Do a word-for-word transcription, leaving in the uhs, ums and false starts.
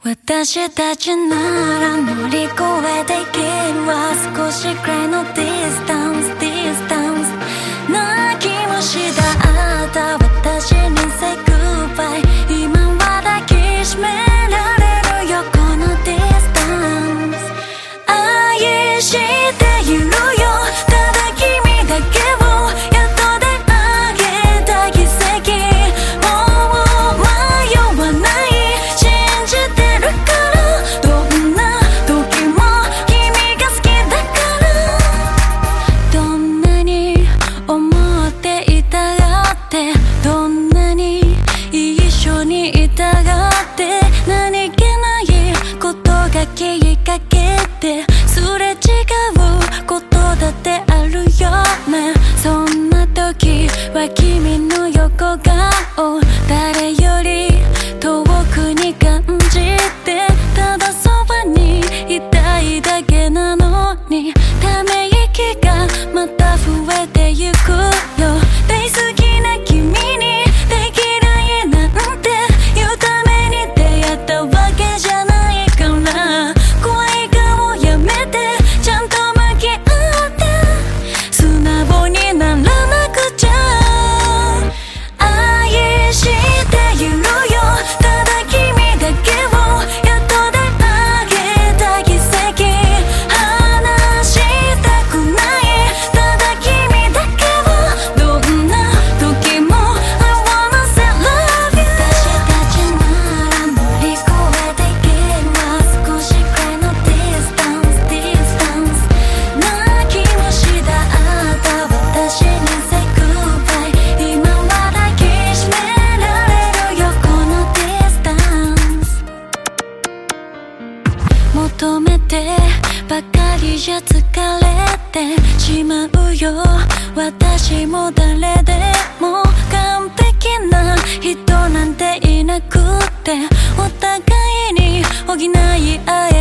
私たちなら乗り越えていけるわ。少しくらいのディスタンスディスタンス泣きもしたあった私に say goodbye。 今は抱きしめられるよこのディスタンス。愛しているよただ君だけをやっとであげた奇跡。もう迷わない信じてるからどんな時も君が好きだから。どんなに思っていたがってどんなに一緒にいたがって何気ないことが気かけてすれ違うことだってあるよね。そんな時は君の横顔誰より遠くに感じてただそばにいたいだけなのにため息がまた増えてゆくよ。大好きな君に大嫌いなんて言うために出会ったわけじゃないから怖い顔やめてちゃんと向き合って素直にならなくちゃ。愛しているよただ君だけをやっとであげた奇跡。話したくないただ君だけをどんな時も I wanna say love you。 私たちなら乗り越えていけるわ。少しくらいのディスタンスディスタンス泣きもしたあった私に say goodbye。 今は抱きしめられるよこのディスタンス。求めてばかりじゃ疲れてしまうよ。私も誰でも完璧な人なんていなくってお互いに補い合え